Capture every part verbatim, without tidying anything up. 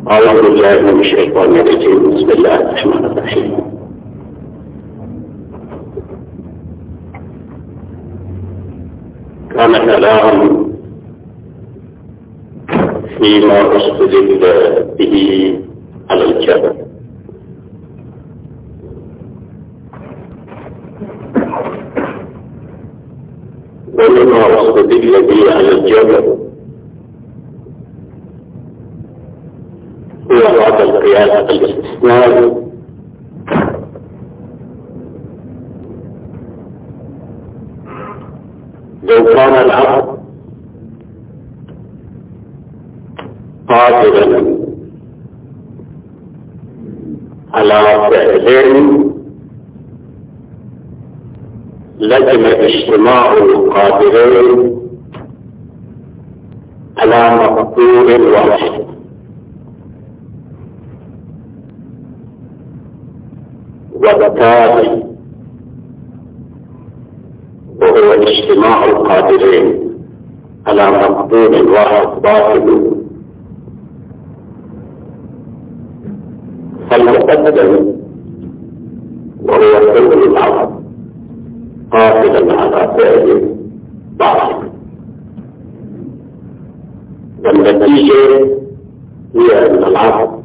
أعوذ بالله من الشيطان الرجيم. بسم الله الرحمن الرحيم. كان كلام فيما استدل به على الجبل. ومما استدل به على الجبل هو بعض القياس الاستثنائي لو كان العبد قادرا على فعل لزم اجتماع القادرين على مقدور واحد، وبالتالي وهو اجتماع القادرين على مقدور واحد باطل، فالمقدم وهو فعل العبد قادرا على فعل باطل، والنتيجة هي أن العبد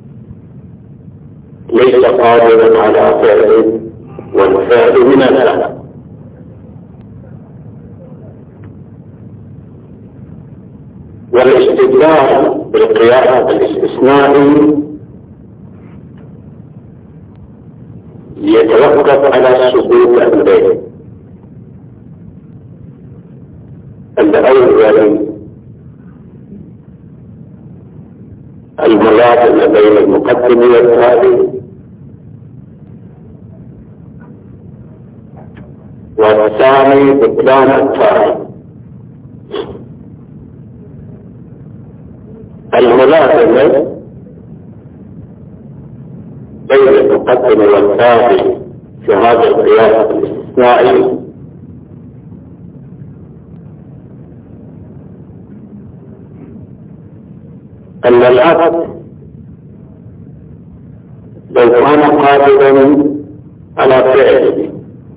ليس قادرا على فعل، والفعل من الفعل. والاستدلال بالقياس الاستثنائي يتوقف على ثبوت أمرين: الأول الملازمة بين المقدم والتالي، والثاني بطلان التالي. الملازمة بين المقدم والتالي في هذا القياس الاستثنائي أن العبد لو كان قادرا على فعله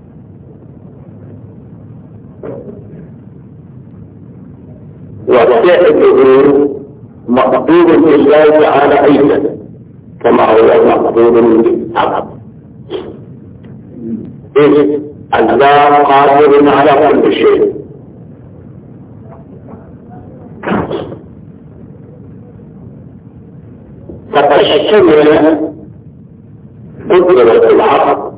وفعله مقدور بالله تعالى أيضا كما هو مقدور بالعبد، إذ الله قادر على كل شيء. فتشتمل قدرة العبد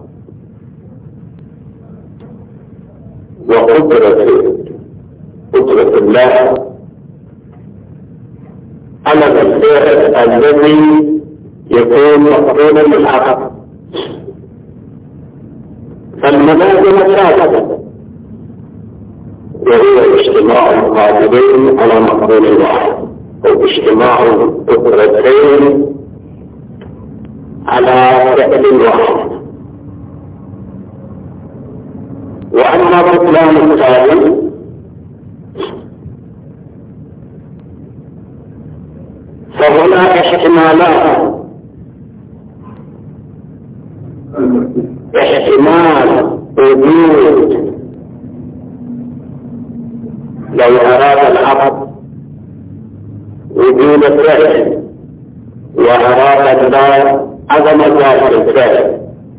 وقدرة قدرة الله على الفعل الذي يكون مقدورا للعبد، فالملازمة ثابتة وهو اجتماع القادرين على مقدور واحد، أو اجتماع قدرتين على فعل واحد. وأما بطلان التالي فهناك احتمالات: احتمال وجود لو أراد العبد وجود الفعل وأراد الله عدم ذلك الفعل،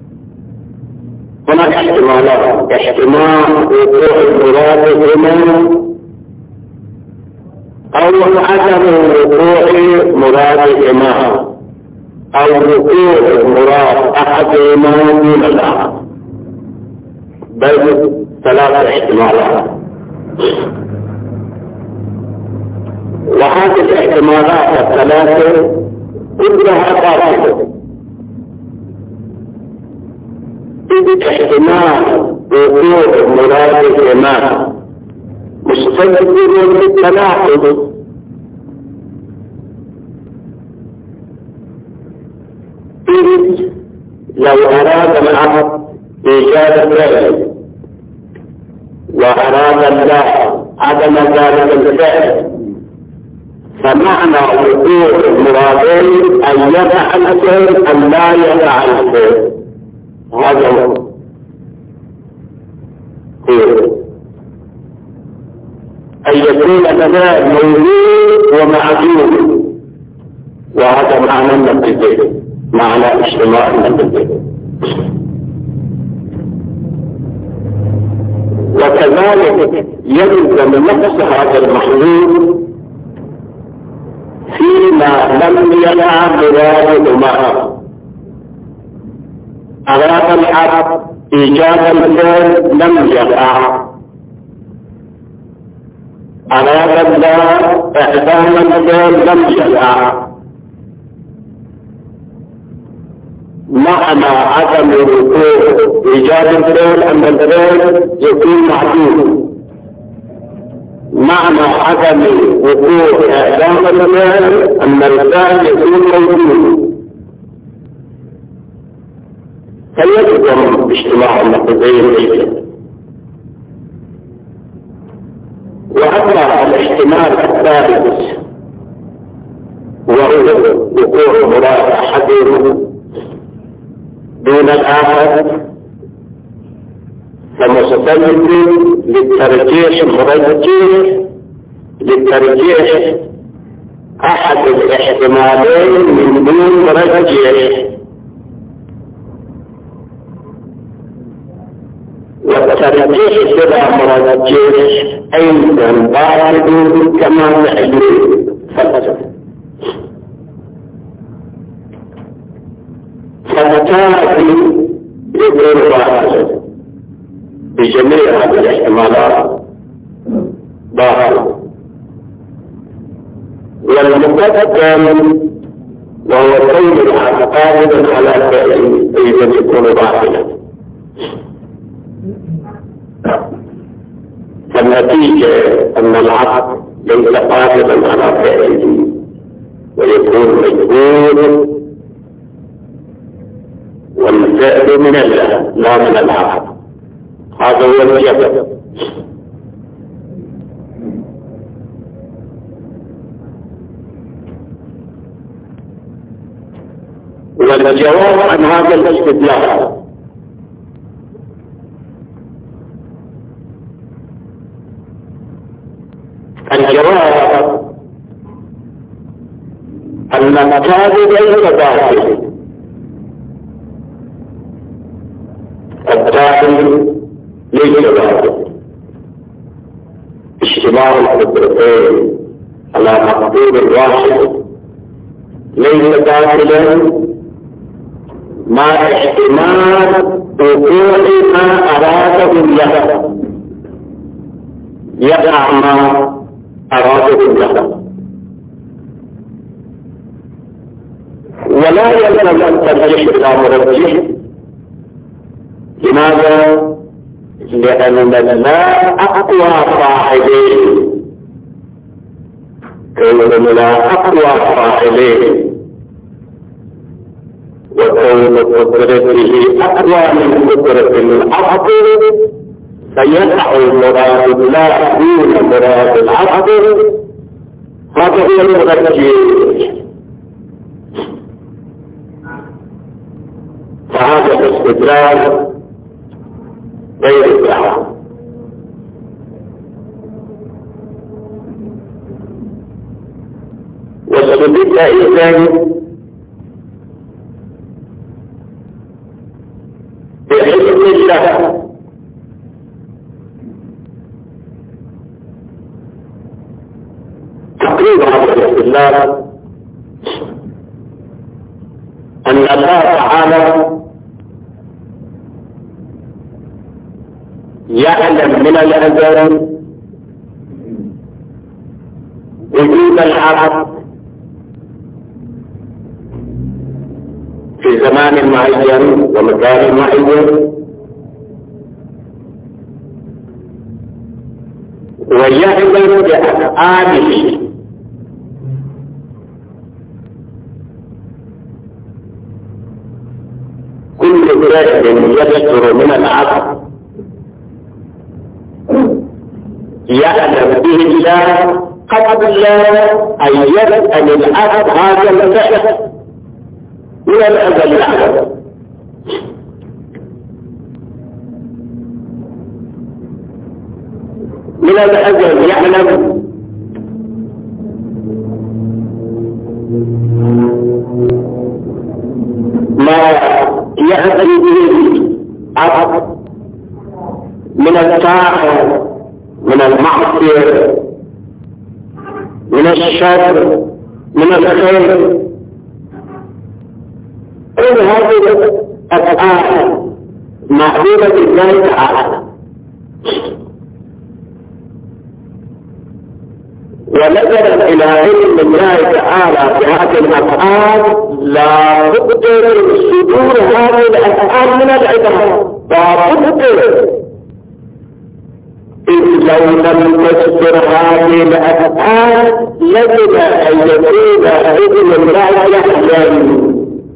هناك احتمالات: احتمال وقوع المراد هنا أو عدم وقوع مرادهما، أو وقوع مراد أحدهما دون الآخر، بل ثلاث احتمالات. وهذه الاحتمالات الثلاثة كلها باطلة. احتمال وقوع مرادهما مستلزم بالتناقض، لو أراد العبد إيجاد الفعل وأراد الله عدم ذلك الفعل فمعنى وقوع المرادين أن يقع الفعل أم لا يقع الفعل، هذا هو أن يكون الفعل موجود ومعدوم، وهذا معنى النقيضين، معنى اجتماع النقيضين. وكذلك يلزم نفس هذا المحلول فيما لم يقع مراده معه. أراد العبد إيجاد الفعل لم يقع، أراد الله إحدام الفعل لم يقع، معنى عدم وقوع إيجاد الفعل أن الفعل يكون معدوم، معنى عدم وقوع إعلام الفعل أن الفعل يكون موجود. فيلزم اجتماع النقيضين. وأما الاحتمال الثالث وهو وقوع مراد أحدهما دون الآخر، فمستند للترجيح المرجح للترجيح أحد الاحتمالين من دون مرجح، والترجيح بلا مرجح أيضا باطل كما نحن فلسفة. فتاتي بدون باطل بجميع هذه الاحتمالات باطل، والمقدم وهو كون قادرا على فعله أيضا يكون باطلا. فالنتيجة أن العبد ليس قادرا على فعله ويكون مجبور، والفعل من الله لا من العبد. هذا هو الجبل. والجواب عن هذا الاستدلال الجواب أن الكاذب ليس باطل، الداخل ليس باطل. اجتماع القدرتين على مقدور واحد ليس باطلا مع احتمال وقوع ما أراده الله، يقع ما أراده الله. ولا يلزم أن ترجح إلى مرجح. لماذا؟ لأن لا أقوى فاعلين، كون لا أقوى فاعلين وكون قدرته أقوى من قدرة العبد، فيقع المراد لا دون مراد العبد. هذا هو المرجح. فهذا الاستدلال غير صحيح. واستدل إذن بعلم الله تقريب هذا الاستدلال أن الله تعالى يعلم من الأزل وجود العبد في زمان معين ومكان معين، ويعلم بأفعاله كل فعل يصدر من العبد يعلم به الله قبل أن يسأل العبد هذا الفعل من الأزل يعلم. من الأزل يعلم ما يأذن به العبد من الطاعة، من المعصية، من الشر، من الخير. كل هذه الأفعال معلومة بالله تعالى، ونظرا إلى علم الله تعالى بهذه الأفعال لا بد من صدور هذه الأفعال من العباد، لا بد. إذ لو لم تصدر هذه الأفعال يجب أن يكون علم الله يحزن.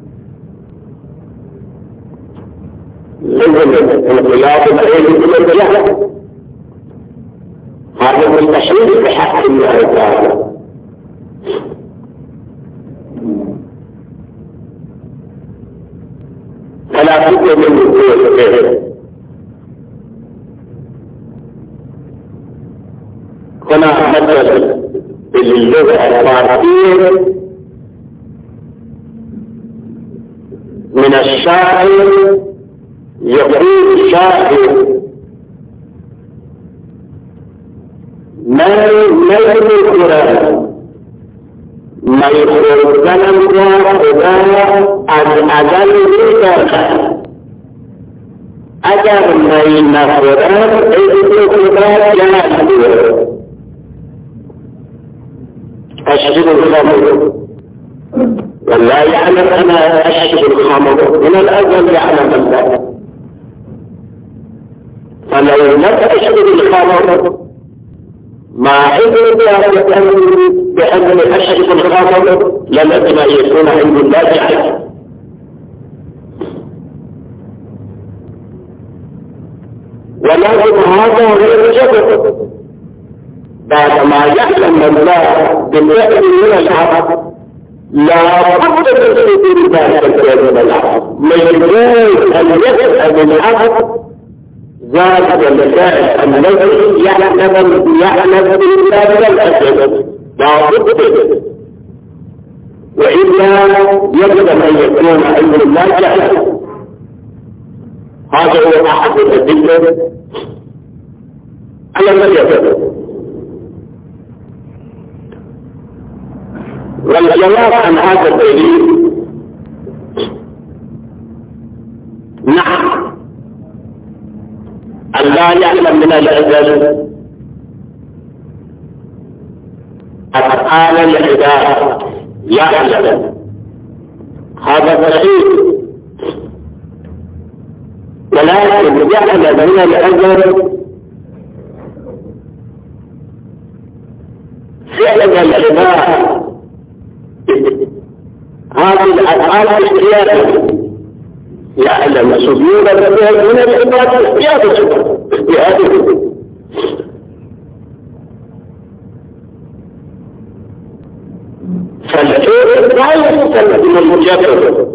انقياد العلم بالله هذا مستحيل بحق الله تعالى. فلا بد من وجود. هنا مثل باللغة العربية من الشاعر يقول الشاعر ما يلزم القرآن ما يقول الزمن وإذا أجل الإنسان أجل ما يلزم القرآن إذن القرآن لا يلزم أشهد الخمر والله يعلم أنا أشهد الخمر من الأجل يعلم الله. فلو لم أشهد الخمر ما علم بأن أشهد الخمر لم أدنى يكون عند الله تعالى. ولكن هذا غير جبر بعد ما يعلم الله بالفعل من العبد لا بد من صدور ذلك من العبد. مجبور أن يسأل العبد ذلك الفعل الذي يعلم يعلم بالله من الأجل لا بد. وإلا يجب أن يكون علم الله جهلا. هذا هو أحد الأدلة على المجد. والجواب عن هذا الدليل نعم، الله يعلم من الأزل أفعال العباد يعلم، هذا صحيح. ولكن يعلم من الأزل فعل العباد هذه الأفعال اختيارية. يعلم صدور الفعل من العباد اختيارية. فالفعل لا يستلزم المجرد.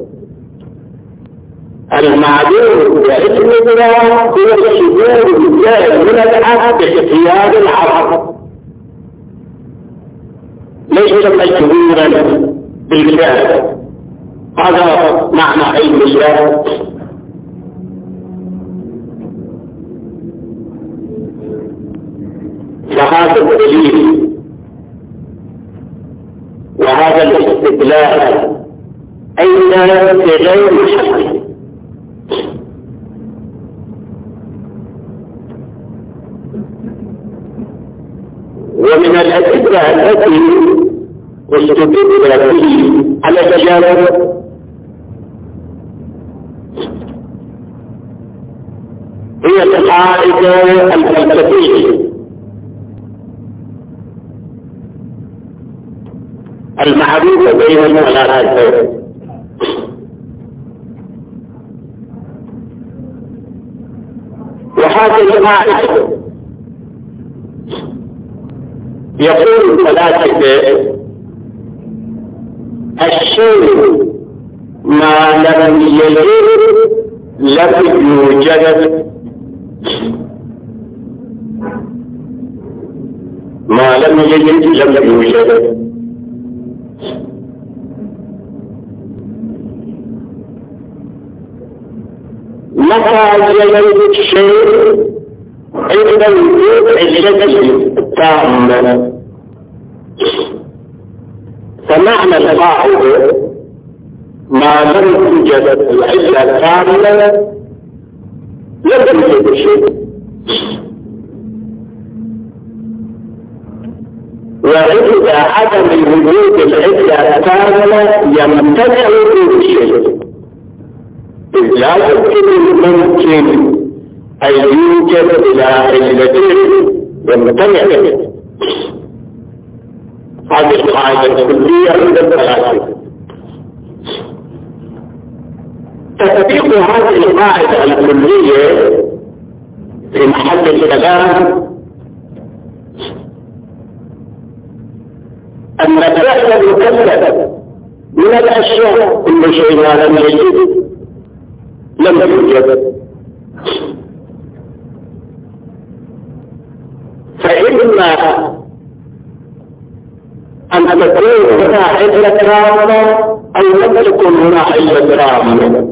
المعلوم بعلم الله هو صدور الفعل من العبد باختيار العبد، ليس مجبورا بالفعل. هذا معنى علم الله. فهذا الدليل وهذا الاستدلال أيضا في غير الحق. ومن الأدلة التي واستدل على تجارب هي القاعدة الفلسفية المعروفة بين المعلومات. وهذه القاعدة يقول الفلاسفة الشيء ما لم يلد لم يوجد، ما لم يلد لم يوجد. متى يلد الشيء؟ عند وجود علته التامة. فمعنى القاعدة ما لم توجد العلة التامة لم يوجد شيء، وعند عدم وجود العلة التامة يمتنع وجود الشيء. لا يمكن الممكن أن يوجد إلى علتين يمتنع. هذه القاعدة الكلية عند الفلاسفة. تطبيق هذه القاعدة الكلية في محل الكلام أن الفعل المكلف من الأشياء كل شيء ما لم يجد لم يوجد. فإما أن تكون هنا علة تامة أو لم تكن هنا علة تامة،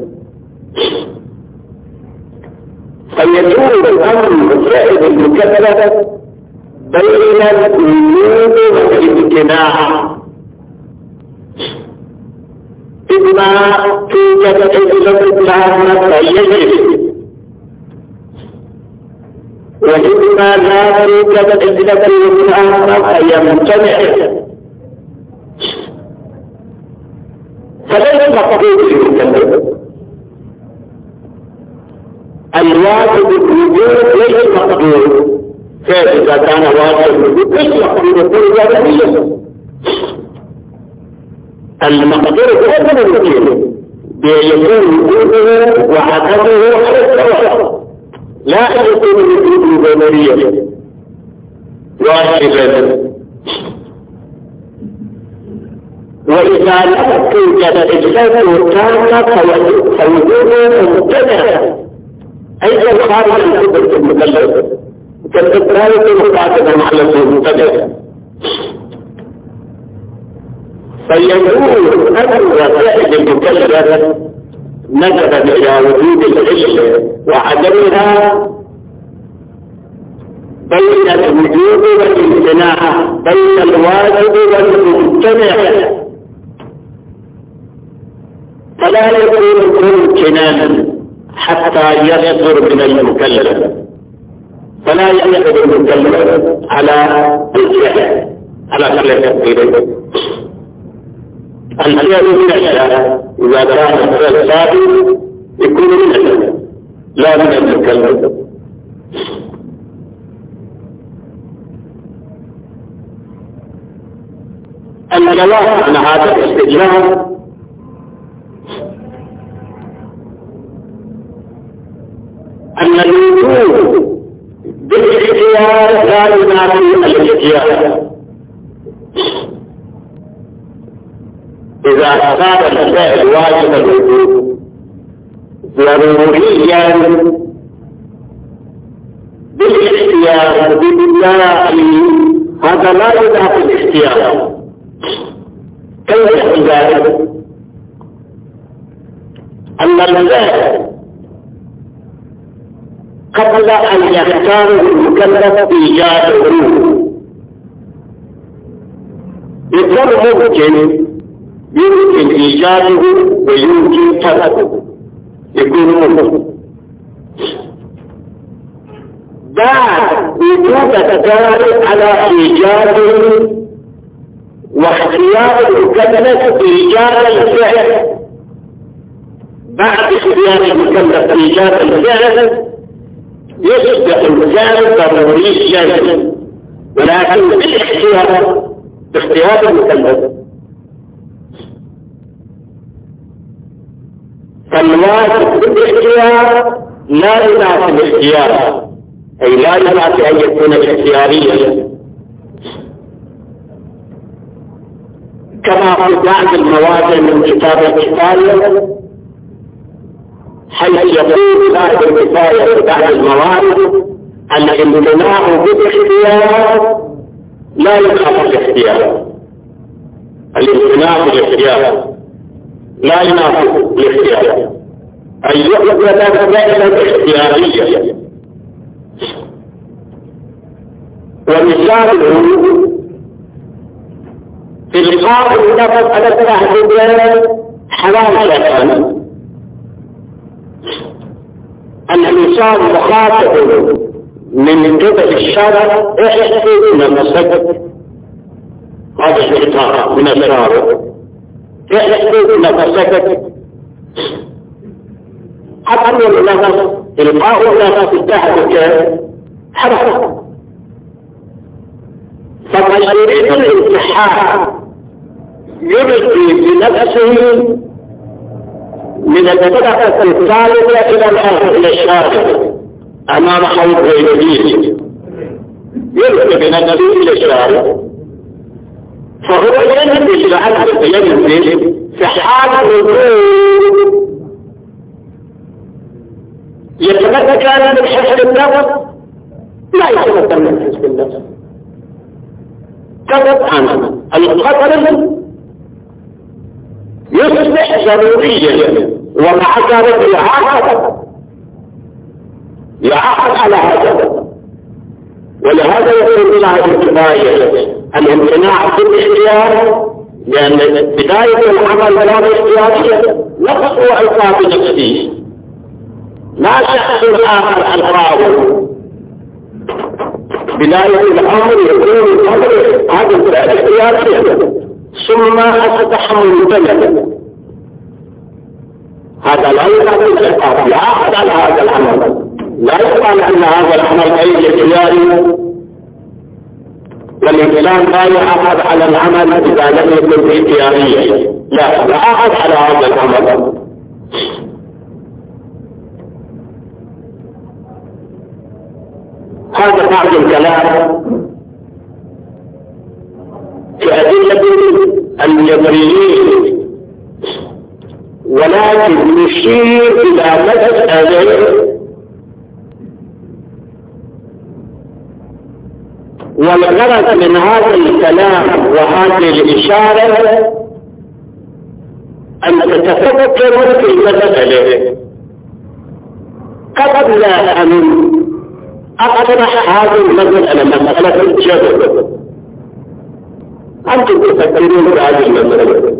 فيجوز الأمر فعل المكلف بين الوجود والامتناع. إما توجد علة تامة فيجب، وإما لا توجد علة تامة فيمتنع. فليس مقبول المكلف. الواجب الوجود ليس مقبول، فإذا كان واجب الوجود ليس مقبول كل ذلك. المقدور هو الممكن بيكون وجوده وعدمه على السواء، لا أن يكون الوجود ضروريا واجبا. وإذا لم توجد إجابة تامة فوجوده ممتنع أيضا خارج القدرة المكلفة، كالإبراهيم مقاطبا على الممتنع. فيجوز أن وسائل المكلفة نسبت إلى وجود العلة وعدمها بين الوجود والامتناع، بين الواجب والممتنع، فلا يكون ممكنا حتى يصدر من المكلف، فلا يقدر المكلف على الفعل على كل تقدير. الفعل من الشارع إذا كان الفعل ثابت يكون من الشارع لا من المكلف. الجواب عن هذا الاستجابة أن الوجود بالاختيار لا ينافي الاختيار. إذا أصاب الفعل واجب الوجود ضروريا بالاختيار بالله هذا لا ينافي الاختيار. كيف يحصل ذلك؟ أن الفعل قبل أن يختار المكلف إيجاده يكون ممكن، يمكن إيجاده ويمكن تركه، يكون ممكن. بعد وجود الدلالة على إيجاده واختيار المكلف إيجاد الفعل، بعد اختيار المكلف إيجاد الفعل يصبح الفعل ضروريا، ولكن بالاختيار باختيار المكلف. فالواجب بالاختيار لا ينافي الاختيار، أي لا ينافي أن يكون اختياريا، كما في بعض المواضع من كتاب الكفاية، حيث يقول صاحب الكفاية في بعض المواضع الامتناع بالاختيار لا ينافي الاختيار. الامتناع بالاختيار لا ينافي الاختيار، أي يحدث لنا فعلا اختيارية. ومثاله في القاء اللفظ على التحديد حرام شرعا. الإنسان مخاطب من قبل الشرع احسن نفسك، هذا الشيطان من الشرع، احسن نفسك حتى اللفظ القاء اللفظ في التحديد حرام. فمن يريد الانتحار يلقي بنفسه من الطبقة الثالثة إلى الأرض إلى الشارع أمام حوض غيره، يلقي بنفسه إلى الشارع، فهو ينزل عنه ينزل في حال الوجود يتمكن من حفظ النفس، لا يتمكن من حفظ النفس. كذب عنه القتل يصبح ضروريا، ومع ذلك يعاقب يعاقب على هذا. ولهذا يقول الله الكفاية الامتناع بالاختيار، لأن بداية العمل لا باختيارية نقص وعقاب نفسه، لا شخص آخر القاضي. بداية الأمر يكون الأمر هذا الفعل اختياري، ثم أتحمل البلد، هذا لا يقال العقاب، لا أحد على هذا العمل، لا يقال أن هذا العمل غير اختياري، والإنسان لا يعاقب على العمل إذا لم يكن اختياريا، لا لا أحد على هذا العمل. هذا بعض الكلام في أدلة الجبريين، ولكن نشير إلى مسألة والغرض من هذا الكلام وهذه الإشارة أن تتفكروا في المسألة قبل أن أطرح هذه المسألة مسألة الجبر. أنتم تفكرون في هذه المسألة،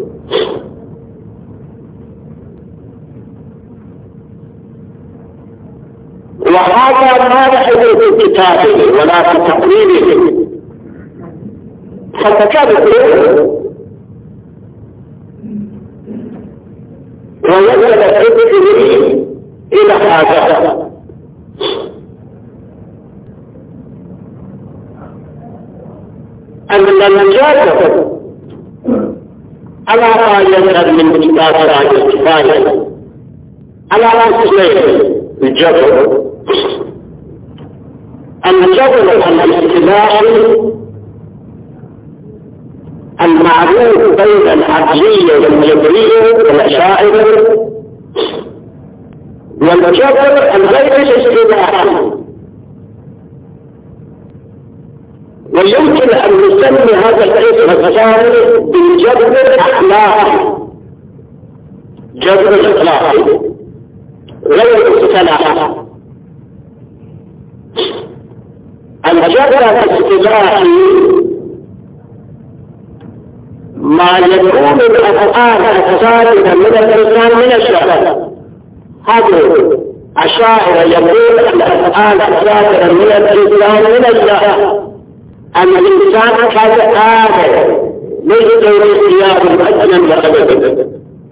وهذا ما يحدث في كتابه ولا في تقريره، فتكبر ويجب فكره إلى هذا. أن الجاذب على غاية من كتاب هذه الكفاية على رأس الجبر، الجبر الاصطلاحي المعروف بين العقلية والجبرية والأشاعرة، والجبر الغير الاصطلاحي. ويمكن أن نسمي هذا الاسم الثاني بالجبر الأخلاقي، جبر الأخلاقي غير الاصطلاحي. الجبر الاصطلاحي ما يكون الأفعال الصادرة من الإنسان من الشرع. هذا أشاعر يقول الأفعال الصادرة من الإنسان من الشرع، أن الإنسان كان آخر ليس غير اختيار أسلا وأبدا.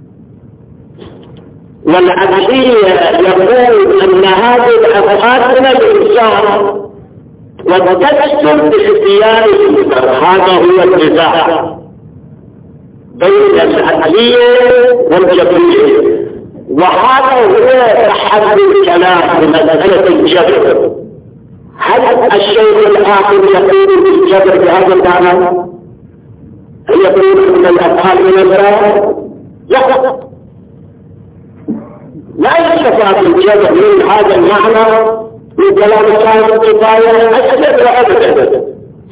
والعقلية يقول أن هذه الأفعال من الإنسان وتكسر باختياره. هذا هو النزاع بين العقلية والجبرية، وهذا هو تحدي الكلام في مسألة الجبر. هل الشيء الآخر يقول بالجبر بهذا المعنى؟ هل يقول ان الافعال من الغرائب؟ لا، لا يستطاع الجمع من هذا المعنى من كلام صاحب الكفاية أجل وأبدا.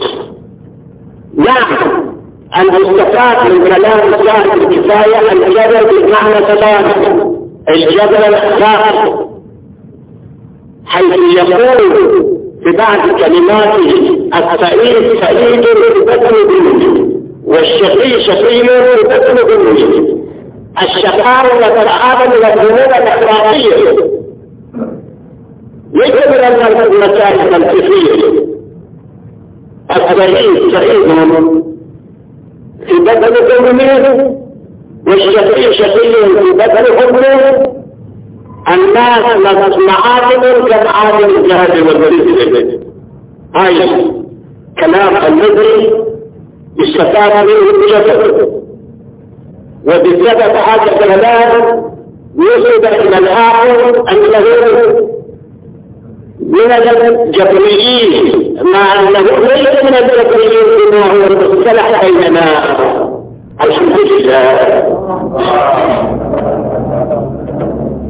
نعم، المستفاد من كلام صاحب الكفاية الجبر بالمعنى ثلاثة، الجبر الأخلاقي حيث يقول في بعض كلماته السعيد سعيد ببطن أمه والشقي شقي ببطن أمه. الشقاء والسعادة والذنوب الأخلاقية ليس من المسائل الفقهية. السعيد سعيد في بطن أمه والشقي شقي في بطن أمه. الناس معادن كمعادن الذهب والوريد. هاي كلام الذي استفاد منه الجبر، وبسبب هذا الكلام يصل الى الاخر انه من الجبريين مع انه ليس من الجبريين بما هو المصطلح بيننا. الحمد لله.